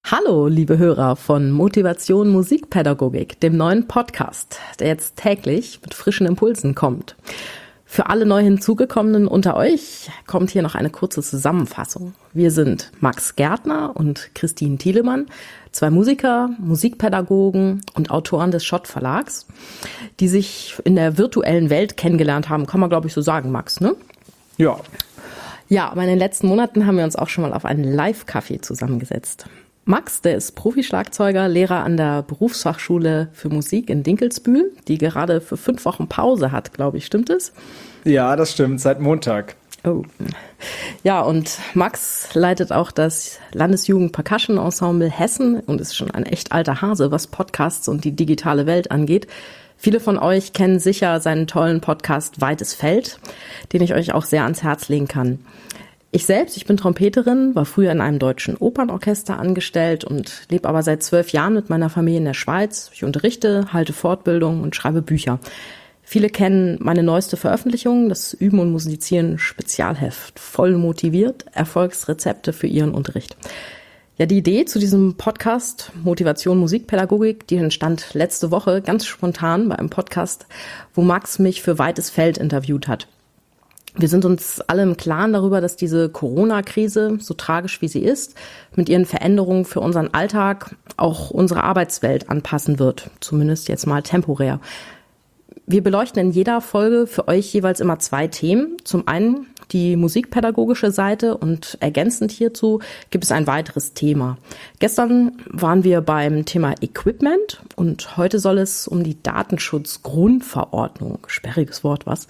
Hallo, liebe Hörer von Motivation Musikpädagogik, dem neuen Podcast, der jetzt täglich mit frischen Impulsen kommt. Für alle neu hinzugekommenen unter euch kommt hier noch eine kurze Zusammenfassung. Wir sind Max Gärtner und Christine Thielemann, zwei Musiker, Musikpädagogen und Autoren des Schott Verlags, die sich in der virtuellen Welt kennengelernt haben, kann man glaube ich so sagen, Max, ne? Ja. Ja, aber in den letzten Monaten haben wir uns auch schon mal auf einen Live-Kaffee zusammengesetzt. Max, der ist Profischlagzeuger, Lehrer an der Berufsfachschule für Musik in Dinkelsbühl, die gerade für 5 Wochen Pause hat, glaube ich. Stimmt es? Ja, das stimmt, seit Montag. Oh. Ja, und Max leitet auch das Landesjugend Percussion Ensemble Hessen und ist schon ein echt alter Hase, was Podcasts und die digitale Welt angeht. Viele von euch kennen sicher seinen tollen Podcast Weites Feld, den ich euch auch sehr ans Herz legen kann. Ich bin Trompeterin, war früher in einem deutschen Opernorchester angestellt und lebe aber seit 12 Jahren mit meiner Familie in der Schweiz. Ich unterrichte, halte Fortbildung und schreibe Bücher. Viele kennen meine neueste Veröffentlichung, das Üben und Musizieren Spezialheft, voll motiviert, Erfolgsrezepte für Ihren Unterricht. Ja, die Idee zu diesem Podcast Motivation Musikpädagogik, die entstand letzte Woche ganz spontan bei einem Podcast, wo Max mich für Weites Feld interviewt hat. Wir sind uns alle im Klaren darüber, dass diese Corona-Krise, so tragisch wie sie ist, mit ihren Veränderungen für unseren Alltag auch unsere Arbeitswelt anpassen wird, zumindest jetzt mal temporär. Wir beleuchten in jeder Folge für euch jeweils immer 2 Themen. Zum einen die musikpädagogische Seite und ergänzend hierzu gibt es ein weiteres Thema. Gestern waren wir beim Thema Equipment und heute soll es um die Datenschutzgrundverordnung, sperriges Wort was,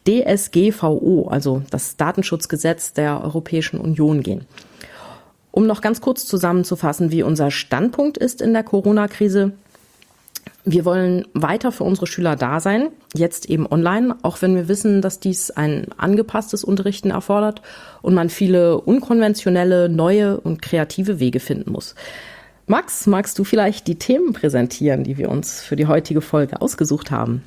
DSGVO, also das Datenschutzgesetz der Europäischen Union gehen. Um noch ganz kurz zusammenzufassen, wie unser Standpunkt ist in der Corona-Krise. Wir wollen weiter für unsere Schüler da sein, jetzt eben online, auch wenn wir wissen, dass dies ein angepasstes Unterrichten erfordert und man viele unkonventionelle, neue und kreative Wege finden muss. Max, magst du vielleicht die Themen präsentieren, die wir uns für die heutige Folge ausgesucht haben?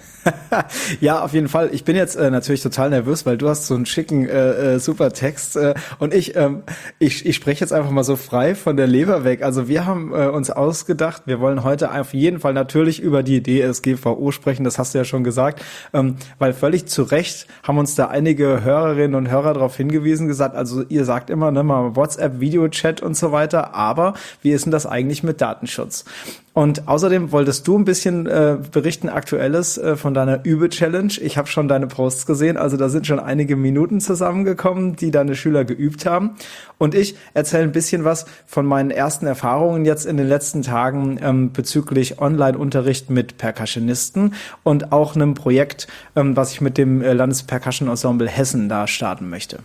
Ja, auf jeden Fall. Ich bin jetzt natürlich total nervös, weil du hast so einen schicken, super Text und ich spreche jetzt einfach mal so frei von der Leber weg. Also wir haben uns ausgedacht, wir wollen heute auf jeden Fall natürlich über die DSGVO sprechen, das hast du ja schon gesagt, weil völlig zu Recht haben uns da einige Hörerinnen und Hörer darauf hingewiesen, gesagt, also ihr sagt immer, ne, mal WhatsApp, Videochat und so weiter, aber wie ist denn das eigentlich mit Datenschutz? Und außerdem wolltest du ein bisschen berichten, Aktuelles von deiner Übe-Challenge. Ich habe schon deine Posts gesehen, also da sind schon einige Minuten zusammengekommen, die deine Schüler geübt haben. Und ich erzähle ein bisschen was von meinen ersten Erfahrungen jetzt in den letzten Tagen bezüglich Online-Unterricht mit Percussionisten und auch einem Projekt, was ich mit dem Landespercussion Ensemble Hessen da starten möchte.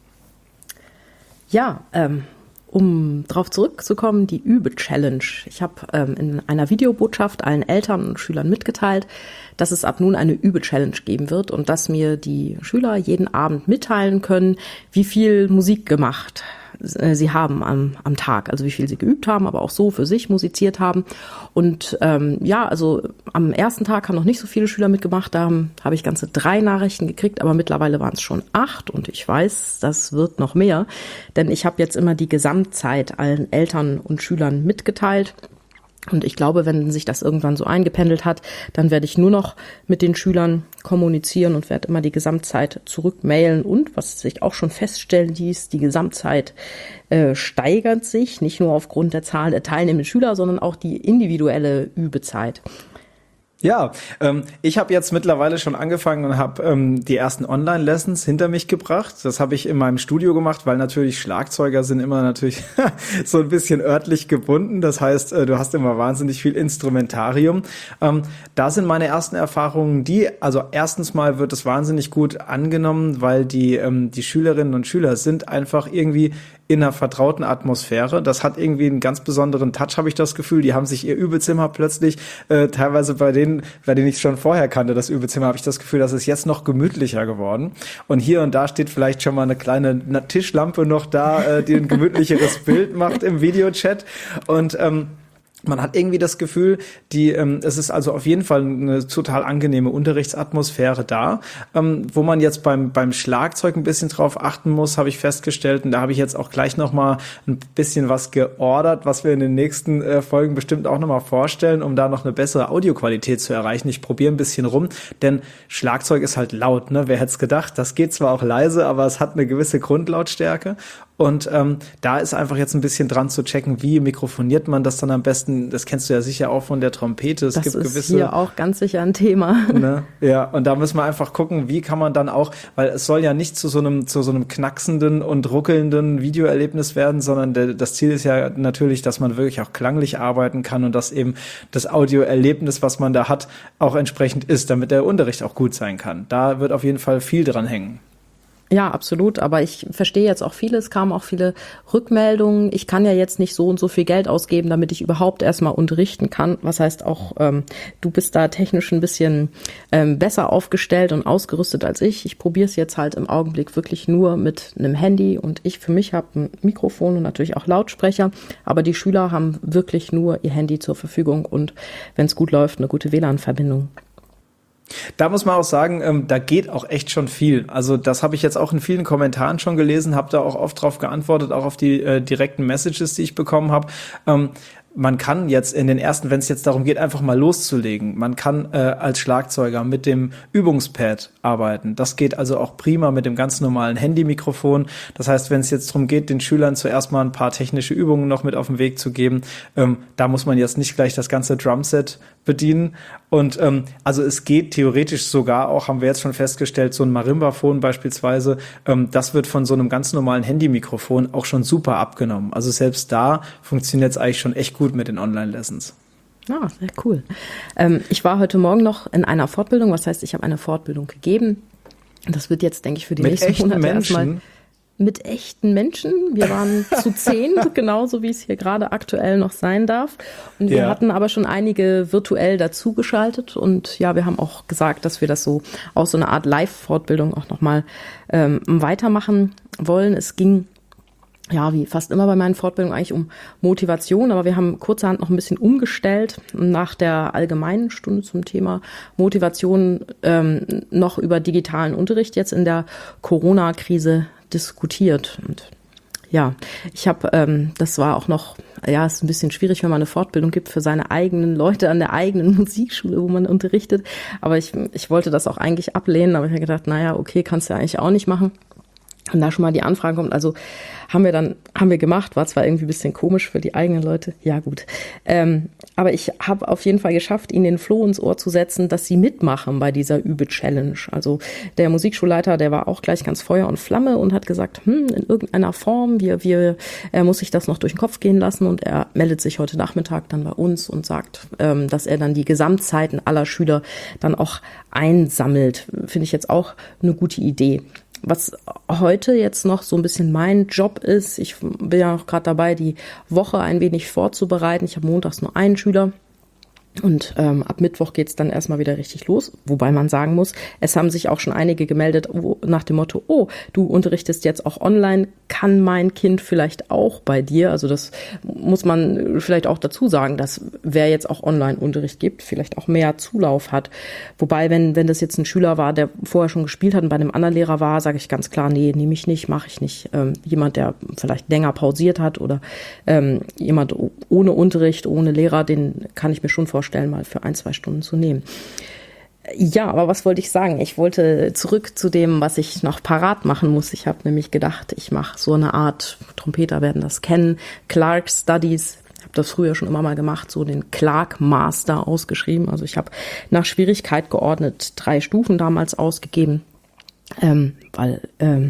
Ja, um darauf zurückzukommen, die Übe-Challenge. Ich habe in einer Videobotschaft allen Eltern und Schülern mitgeteilt, dass es ab nun eine Übe-Challenge geben wird und dass mir die Schüler jeden Abend mitteilen können, wie viel Musik gemacht sie haben am Tag, also wie viel sie geübt haben, aber auch so für sich musiziert haben. Und also am ersten Tag haben noch nicht so viele Schüler mitgemacht, da habe ich ganze 3 Nachrichten gekriegt, aber mittlerweile waren es schon 8 und ich weiß, das wird noch mehr, denn ich habe jetzt immer die Gesamtzeit allen Eltern und Schülern mitgeteilt. Und ich glaube, wenn sich das irgendwann so eingependelt hat, dann werde ich nur noch mit den Schülern kommunizieren und werde immer die Gesamtzeit zurückmailen. Und was sich auch schon feststellen ließ, die Gesamtzeit steigert sich, nicht nur aufgrund der Zahl der teilnehmenden Schüler, sondern auch die individuelle Übezeit. Ja, ich habe jetzt mittlerweile schon angefangen und habe die ersten Online-Lessons hinter mich gebracht. Das habe ich in meinem Studio gemacht, weil natürlich Schlagzeuger sind immer natürlich so ein bisschen örtlich gebunden. Das heißt, du hast immer wahnsinnig viel Instrumentarium. Da sind meine ersten Erfahrungen also erstens mal wird es wahnsinnig gut angenommen, weil die Schülerinnen und Schüler sind einfach irgendwie in einer vertrauten Atmosphäre. Das hat irgendwie einen ganz besonderen Touch, habe ich das Gefühl. Die haben sich ihr Übezimmer plötzlich, teilweise bei denen ich schon vorher kannte, das Übezimmer, habe ich das Gefühl, das ist jetzt noch gemütlicher geworden. Und hier und da steht vielleicht schon mal eine kleine Tischlampe noch da, die ein gemütlicheres Bild macht im Videochat. Und Man hat irgendwie das Gefühl, es ist also auf jeden Fall eine total angenehme Unterrichtsatmosphäre da. Wo man jetzt beim Schlagzeug ein bisschen drauf achten muss, habe ich festgestellt, und da habe ich jetzt auch gleich noch mal ein bisschen was geordert, was wir in den nächsten Folgen bestimmt auch noch mal vorstellen, um da noch eine bessere Audioqualität zu erreichen. Ich probiere ein bisschen rum, denn Schlagzeug ist halt laut, ne? Wer hätte es gedacht? Das geht zwar auch leise, aber es hat eine gewisse Grundlautstärke. Und da ist einfach jetzt ein bisschen dran zu checken, wie mikrofoniert man das dann am besten. Das kennst du ja sicher auch von der Trompete. Das ist hier auch ganz sicher ein Thema. Ne? Ja, und da müssen wir einfach gucken, wie kann man dann auch, weil es soll ja nicht zu so einem knacksenden und ruckelnden Videoerlebnis werden, sondern das Ziel ist ja natürlich, dass man wirklich auch klanglich arbeiten kann und dass eben das Audioerlebnis, was man da hat, auch entsprechend ist, damit der Unterricht auch gut sein kann. Da wird auf jeden Fall viel dran hängen. Ja, absolut. Aber ich verstehe jetzt auch vieles, kamen auch viele Rückmeldungen. Ich kann ja jetzt nicht so und so viel Geld ausgeben, damit ich überhaupt erstmal unterrichten kann. Was heißt auch, du bist da technisch ein bisschen besser aufgestellt und ausgerüstet als ich. Ich probiere es jetzt halt im Augenblick wirklich nur mit einem Handy und ich für mich habe ein Mikrofon und natürlich auch Lautsprecher. Aber die Schüler haben wirklich nur ihr Handy zur Verfügung und wenn es gut läuft, eine gute WLAN-Verbindung. Da muss man auch sagen, da geht auch echt schon viel. Also das habe ich jetzt auch in vielen Kommentaren schon gelesen, habe da auch oft drauf geantwortet, auch auf die direkten Messages, die ich bekommen habe. Man kann jetzt in den ersten, wenn es jetzt darum geht, einfach mal loszulegen, man kann als Schlagzeuger mit dem Übungspad arbeiten. Das geht also auch prima mit dem ganz normalen Handymikrofon. Das heißt, wenn es jetzt darum geht, den Schülern zuerst mal ein paar technische Übungen noch mit auf den Weg zu geben, da muss man jetzt nicht gleich das ganze Drumset bedienen. Und also es geht theoretisch sogar auch, haben wir jetzt schon festgestellt, so ein Marimbaphon beispielsweise, das wird von so einem ganz normalen Handymikrofon auch schon super abgenommen. Also selbst da funktioniert es eigentlich schon echt gut mit den Online-Lessons. Ah, sehr cool. Ich war heute Morgen noch in einer Fortbildung, was heißt, ich habe eine Fortbildung gegeben. Das wird jetzt, denke ich, für die nächsten Monate erstmal mit echten Menschen. Wir waren zu 10, genauso wie es hier gerade aktuell noch sein darf. Und wir hatten aber schon einige virtuell dazugeschaltet. Und ja, wir haben auch gesagt, dass wir das so aus so einer Art Live-Fortbildung auch nochmal weitermachen wollen. Es ging ja, wie fast immer bei meinen Fortbildungen eigentlich um Motivation, aber wir haben kurzerhand noch ein bisschen umgestellt nach der allgemeinen Stunde zum Thema Motivation noch über digitalen Unterricht jetzt in der Corona-Krise diskutiert. Und ja, ich habe, das war auch noch, ja, ist ein bisschen schwierig, wenn man eine Fortbildung gibt für seine eigenen Leute an der eigenen Musikschule, wo man unterrichtet, aber ich wollte das auch eigentlich ablehnen, aber ich habe gedacht, naja, okay, kannst du ja eigentlich auch nicht machen. Und da schon mal die Anfrage kommt, also haben wir gemacht, war zwar irgendwie ein bisschen komisch für die eigenen Leute, ja gut. Aber ich habe auf jeden Fall geschafft, ihnen den Floh ins Ohr zu setzen, dass sie mitmachen bei dieser Übe-Challenge. Also der Musikschulleiter, der war auch gleich ganz Feuer und Flamme und hat gesagt, in irgendeiner Form, er muss sich das noch durch den Kopf gehen lassen und er meldet sich heute Nachmittag dann bei uns und sagt, dass er dann die Gesamtzeiten aller Schüler dann auch einsammelt. Finde ich jetzt auch eine gute Idee. Was heute jetzt noch so ein bisschen mein Job ist, ich bin ja auch gerade dabei, die Woche ein wenig vorzubereiten. Ich habe montags nur einen Schüler. Und ab Mittwoch geht's dann erstmal wieder richtig los, wobei man sagen muss, es haben sich auch schon einige gemeldet nach dem Motto, oh, du unterrichtest jetzt auch online, kann mein Kind vielleicht auch bei dir? Also das muss man vielleicht auch dazu sagen, dass wer jetzt auch Online-Unterricht gibt, vielleicht auch mehr Zulauf hat. Wobei, wenn das jetzt ein Schüler war, der vorher schon gespielt hat und bei einem anderen Lehrer war, sage ich ganz klar, nee, nehme ich nicht, mache ich nicht. Jemand, der vielleicht länger pausiert hat oder jemand ohne Unterricht, ohne Lehrer, den kann ich mir schon vorstellen, mal für 1-2 Stunden zu nehmen. Ja, aber was wollte ich sagen? Ich wollte zurück zu dem, was ich noch parat machen muss. Ich habe nämlich gedacht, ich mache so eine Art, Trompeter werden das kennen, Clark Studies. Ich habe das früher schon immer mal gemacht, so den Clark Master ausgeschrieben. Also ich habe nach Schwierigkeit geordnet 3 Stufen damals ausgegeben, weil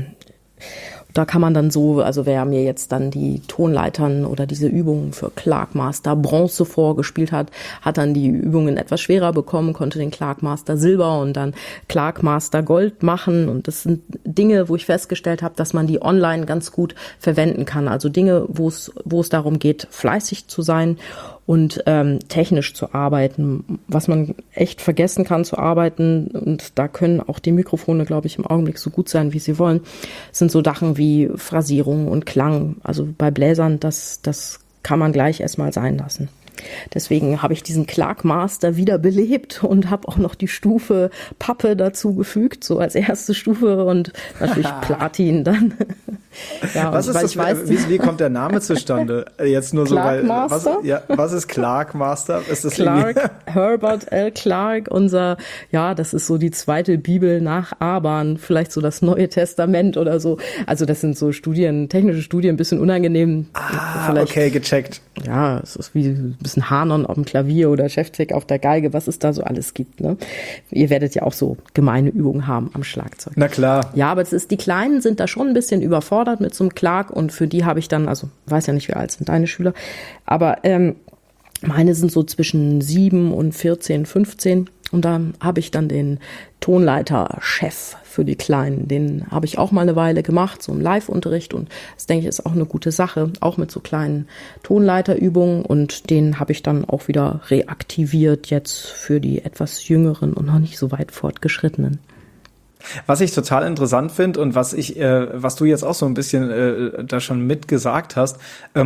da kann man dann so, also wer mir jetzt dann die Tonleitern oder diese Übungen für Clark Master Bronze vorgespielt hat, hat dann die Übungen etwas schwerer bekommen, konnte den Clark Master Silber und dann Clark Master Gold machen. Und das sind Dinge, wo ich festgestellt habe, dass man die online ganz gut verwenden kann. Also Dinge, wo es darum geht, fleißig zu sein und technisch zu arbeiten, was man echt vergessen kann zu arbeiten. Und da können auch die Mikrofone, glaube ich, im Augenblick so gut sein, wie sie wollen, sind so Sachen wie Phrasierung und Klang. Also bei Bläsern, das kann man gleich erstmal sein lassen. deswegen habe ich diesen Clark Master wiederbelebt und habe auch noch die Stufe Pappe dazu gefügt, so als erste Stufe und natürlich Platin dann. Ja, was ist das? Wie kommt der Name zustande? Jetzt nur Clark so, weil was ist Clark Master? Ist das Clark, Herbert L. Clark, das ist so die zweite Bibel nach Aban, vielleicht so das Neue Testament oder so. Also das sind so technische Studien, ein bisschen unangenehm. Okay, gecheckt. Ja, es ist wie ein bisschen Hanon auf dem Klavier oder Schäftig auf der Geige, was es da so alles gibt, ne? Ihr werdet ja auch so gemeine Übungen haben am Schlagzeug. Na klar. Ja, aber die Kleinen sind da schon ein bisschen überfordert mit so einem Clark und für die habe ich dann, also weiß ja nicht, wie alt sind deine Schüler, aber meine sind so zwischen 7 und 14, 15 und da habe ich dann den Tonleiter-Chef für die Kleinen, den habe ich auch mal eine Weile gemacht, so im Live-Unterricht und das denke ich ist auch eine gute Sache, auch mit so kleinen Tonleiterübungen und den habe ich dann auch wieder reaktiviert jetzt für die etwas jüngeren und noch nicht so weit fortgeschrittenen. Was ich total interessant finde und was du jetzt auch so ein bisschen da schon mitgesagt hast,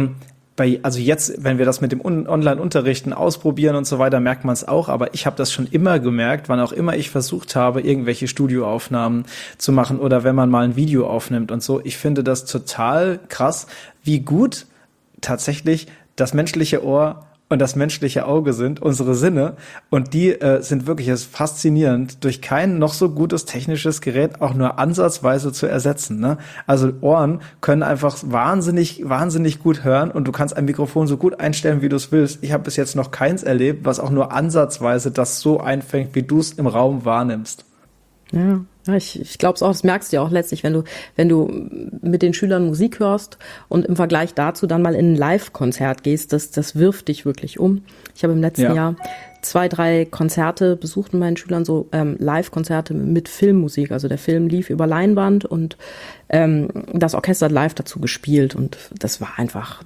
also jetzt, wenn wir das mit dem Online-Unterrichten ausprobieren und so weiter, merkt man es auch, aber ich habe das schon immer gemerkt, wann auch immer ich versucht habe, irgendwelche Studioaufnahmen zu machen oder wenn man mal ein Video aufnimmt und so. Ich finde das total krass, wie gut tatsächlich das menschliche Ohr und das menschliche Auge sind, unsere Sinne, und die sind wirklich, es ist faszinierend, durch kein noch so gutes technisches Gerät auch nur ansatzweise zu ersetzen, ne? Also Ohren können einfach wahnsinnig, wahnsinnig gut hören und du kannst ein Mikrofon so gut einstellen, wie du es willst. Ich habe bis jetzt noch keins erlebt, was auch nur ansatzweise das so einfängt, wie du es im Raum wahrnimmst. Ja. Ja, ich glaube es auch, das merkst du ja auch letztlich, wenn du mit den Schülern Musik hörst und im Vergleich dazu dann mal in ein Live-Konzert gehst, das wirft dich wirklich um. Ich habe im letzten Jahr 2, 3 Konzerte besucht mit meinen Schülern, so Live-Konzerte mit Filmmusik. Also der Film lief über Leinwand und das Orchester hat live dazu gespielt und das war einfach,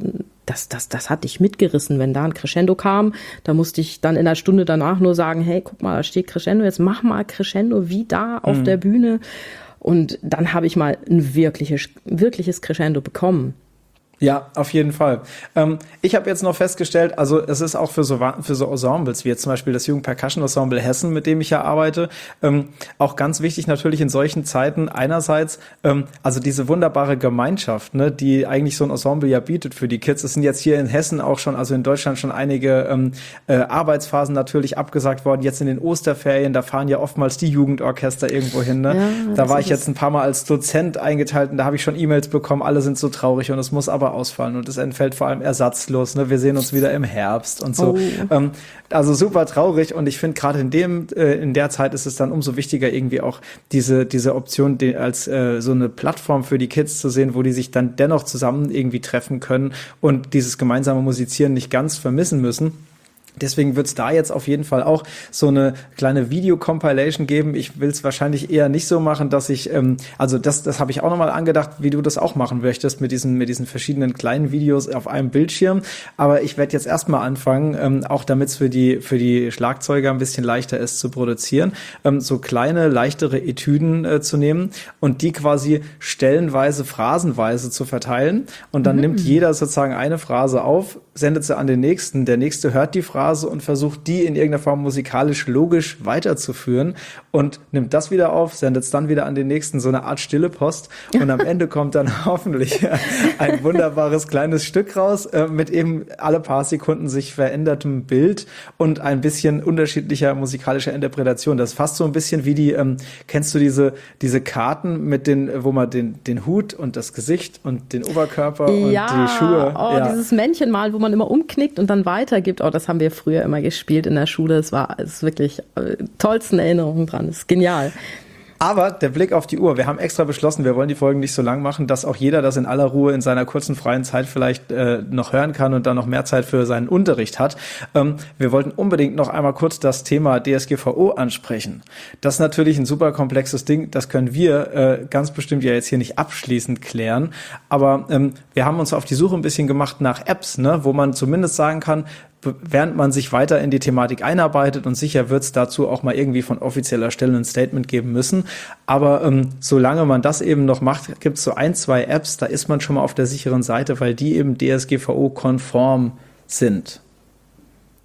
das hat dich mitgerissen, wenn da ein Crescendo kam. Da musste ich dann in der Stunde danach nur sagen, hey, guck mal, da steht Crescendo, jetzt mach mal Crescendo wie da auf der Bühne. Und dann habe ich mal ein wirkliches Crescendo bekommen. Ja, auf jeden Fall. Ich habe jetzt noch festgestellt, also es ist auch für so Ensembles, wie jetzt zum Beispiel das Jugend-Percussion-Ensemble Hessen, mit dem ich ja arbeite, auch ganz wichtig natürlich in solchen Zeiten einerseits, also diese wunderbare Gemeinschaft, ne, die eigentlich so ein Ensemble ja bietet für die Kids. Es sind jetzt hier in Hessen auch schon, also in Deutschland schon einige Arbeitsphasen natürlich abgesagt worden. Jetzt in den Osterferien, da fahren ja oftmals die Jugendorchester irgendwo hin. Ne? Ja, da war ich jetzt ein paar Mal als Dozent eingeteilt und da habe ich schon E-Mails bekommen, alle sind so traurig und es muss aber ausfallen und es entfällt vor allem ersatzlos. Ne? Wir sehen uns wieder im Herbst und so. Oh. Also super traurig und ich finde gerade in der Zeit ist es dann umso wichtiger irgendwie auch diese Option als so eine Plattform für die Kids zu sehen, wo die sich dann dennoch zusammen irgendwie treffen können und dieses gemeinsame Musizieren nicht ganz vermissen müssen. Deswegen wird es da jetzt auf jeden Fall auch so eine kleine Video-Compilation geben. Ich will es wahrscheinlich eher nicht so machen, dass ich, also das habe ich auch nochmal angedacht, wie du das auch machen möchtest mit diesen verschiedenen kleinen Videos auf einem Bildschirm. Aber ich werde jetzt erstmal anfangen, auch damit es für die Schlagzeuger ein bisschen leichter ist zu produzieren, so kleine, leichtere Etüden zu nehmen und die quasi stellenweise, phrasenweise zu verteilen. Und dann nimmt jeder sozusagen eine Phrase auf, sendet sie an den nächsten. Der nächste hört die Phrase und versucht, die in irgendeiner Form musikalisch logisch weiterzuführen und nimmt das wieder auf, sendet es dann wieder an den nächsten, so eine Art stille Post. Und am Ende kommt dann hoffentlich ein wunderbares kleines Stück raus, mit eben alle paar Sekunden sich verändertem Bild und ein bisschen unterschiedlicher musikalischer Interpretation. Das ist fast so ein bisschen wie kennst du diese Karten mit wo man den Hut und das Gesicht und den Oberkörper und die Schuhe. Dieses Männchen mal, wo man immer umknickt und dann weitergibt. Das haben wir früher immer gespielt in der Schule. Es ist wirklich tollsten Erinnerungen dran. Es ist genial. Aber der Blick auf die Uhr. Wir haben extra beschlossen, wir wollen die Folgen nicht so lang machen, dass auch jeder das in aller Ruhe in seiner kurzen freien Zeit vielleicht noch hören kann und dann noch mehr Zeit für seinen Unterricht hat. Wir wollten unbedingt noch einmal kurz das Thema DSGVO ansprechen. Das ist natürlich ein super komplexes Ding. Das können wir ganz bestimmt ja jetzt hier nicht abschließend klären. Aber wir haben uns auf die Suche ein bisschen gemacht nach Apps, ne, wo man zumindest sagen kann, während man sich weiter in die Thematik einarbeitet und sicher wird es dazu auch mal irgendwie von offizieller Stelle ein Statement geben müssen. Aber solange man das eben noch macht, gibt es so 1, 2 Apps, da ist man schon mal auf der sicheren Seite, weil die eben DSGVO-konform sind.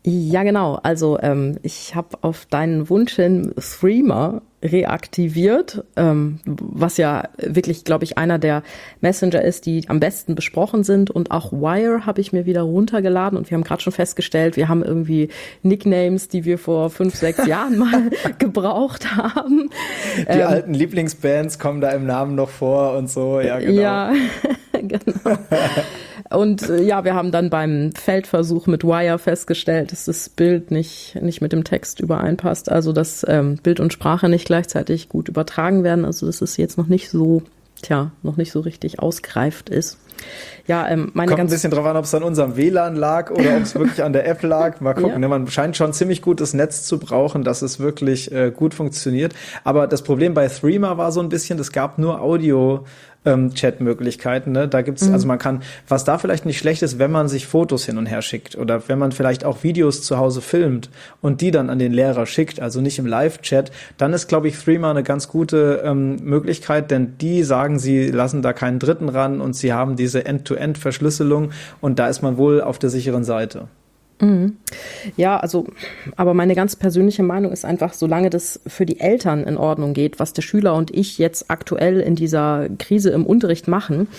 Ja, genau. Also ich habe auf deinen Wunsch hin Threema reaktiviert, was ja wirklich, glaube ich, einer der Messenger ist, die am besten besprochen sind. Und auch Wire habe ich mir wieder runtergeladen. Und wir haben gerade schon festgestellt, wir haben irgendwie Nicknames, die wir vor 5, 6 Jahren mal gebraucht haben. Die alten Lieblingsbands kommen da im Namen noch vor und so. Ja, genau. Ja, genau. Und ja, wir haben dann beim Feldversuch mit Wire festgestellt, dass das Bild nicht mit dem Text übereinpasst. Also dass Bild und Sprache nicht gleichzeitig gut übertragen werden. Also dass es jetzt noch nicht so richtig ausgereift ist. Ja, Kommt ein bisschen drauf an, ob es an unserem WLAN lag oder ob es wirklich an der App lag. Mal gucken, ja. Man scheint schon ziemlich gutes Netz zu brauchen, dass es wirklich gut funktioniert. Aber das Problem bei Threema war so ein bisschen, es gab nur Audio Chat-Möglichkeiten, ne? Da gibt's, also man kann, was da vielleicht nicht schlecht ist, wenn man sich Fotos hin und her schickt oder wenn man vielleicht auch Videos zu Hause filmt und die dann an den Lehrer schickt, also nicht im Live-Chat, dann ist, glaube ich, Threema eine ganz gute Möglichkeit, denn die sagen, sie lassen da keinen Dritten ran und sie haben diese End-to-End-Verschlüsselung und da ist man wohl auf der sicheren Seite. Ja, also, aber meine ganz persönliche Meinung ist einfach, solange das für die Eltern in Ordnung geht, was der Schüler und ich jetzt aktuell in dieser Krise im Unterricht machen,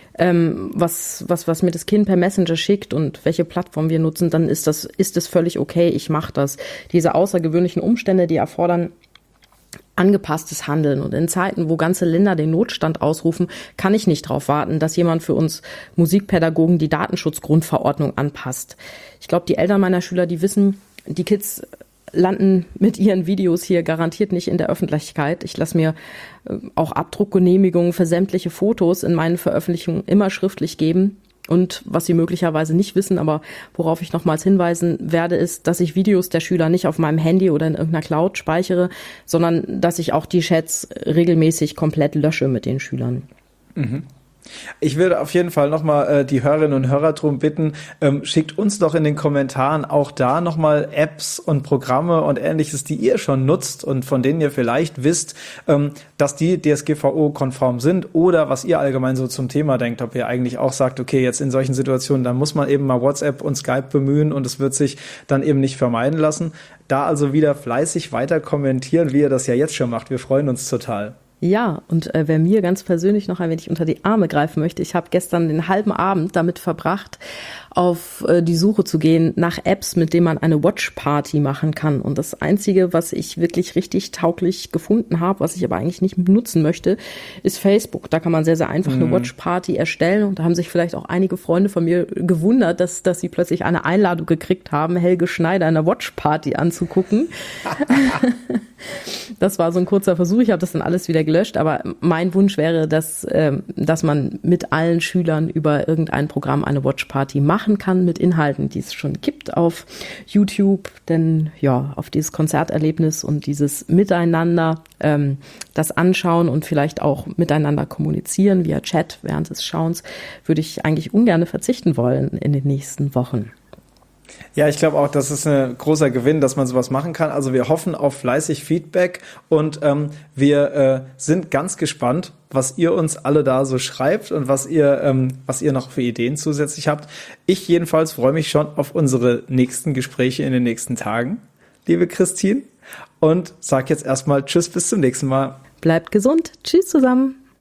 was mir das Kind per Messenger schickt und welche Plattform wir nutzen, dann ist das völlig okay, ich mache das. Diese außergewöhnlichen Umstände, die erfordern angepasstes Handeln. Und in Zeiten, wo ganze Länder den Notstand ausrufen, kann ich nicht darauf warten, dass jemand für uns Musikpädagogen die Datenschutzgrundverordnung anpasst. Ich glaube, die Eltern meiner Schüler, die wissen, die Kids landen mit ihren Videos hier garantiert nicht in der Öffentlichkeit. Ich lasse mir auch Abdruckgenehmigungen für sämtliche Fotos in meinen Veröffentlichungen immer schriftlich geben. Und was sie möglicherweise nicht wissen, aber worauf ich nochmals hinweisen werde, ist, dass ich Videos der Schüler nicht auf meinem Handy oder in irgendeiner Cloud speichere, sondern dass ich auch die Chats regelmäßig komplett lösche mit den Schülern. Mhm. Ich würde auf jeden Fall nochmal die Hörerinnen und Hörer drum bitten, schickt uns doch in den Kommentaren auch da nochmal Apps und Programme und Ähnliches, die ihr schon nutzt und von denen ihr vielleicht wisst, dass die DSGVO-konform sind oder was ihr allgemein so zum Thema denkt, ob ihr eigentlich auch sagt, okay, jetzt in solchen Situationen, da muss man eben mal WhatsApp und Skype bemühen und es wird sich dann eben nicht vermeiden lassen. Da also wieder fleißig weiter kommentieren, wie ihr das ja jetzt schon macht. Wir freuen uns total. Ja, und wer mir ganz persönlich noch ein wenig unter die Arme greifen möchte, ich habe gestern den halben Abend damit verbracht, auf die Suche zu gehen nach Apps, mit denen man eine Watch-Party machen kann. Und das Einzige, was ich wirklich richtig tauglich gefunden habe, was ich aber eigentlich nicht nutzen möchte, ist Facebook. Da kann man sehr, sehr einfach eine Watch-Party erstellen. Und da haben sich vielleicht auch einige Freunde von mir gewundert, dass sie plötzlich eine Einladung gekriegt haben, Helge Schneider in einer Watch-Party anzugucken. Das war so ein kurzer Versuch. Ich habe das dann alles wieder gelöscht. Aber mein Wunsch wäre, dass man mit allen Schülern über irgendein Programm eine Watch-Party machen kann mit Inhalten, die es schon gibt auf YouTube, denn ja, auf dieses Konzerterlebnis und dieses Miteinander, das Anschauen und vielleicht auch miteinander kommunizieren via Chat während des Schauens, würde ich eigentlich ungern verzichten wollen in den nächsten Wochen. Ja, ich glaube auch, das ist ein großer Gewinn, dass man sowas machen kann. Also wir hoffen auf fleißig Feedback und wir sind ganz gespannt, was ihr uns alle da so schreibt und was ihr noch für Ideen zusätzlich habt. Ich jedenfalls freue mich schon auf unsere nächsten Gespräche in den nächsten Tagen, liebe Christine, und sag jetzt erstmal Tschüss, bis zum nächsten Mal. Bleibt gesund. Tschüss zusammen.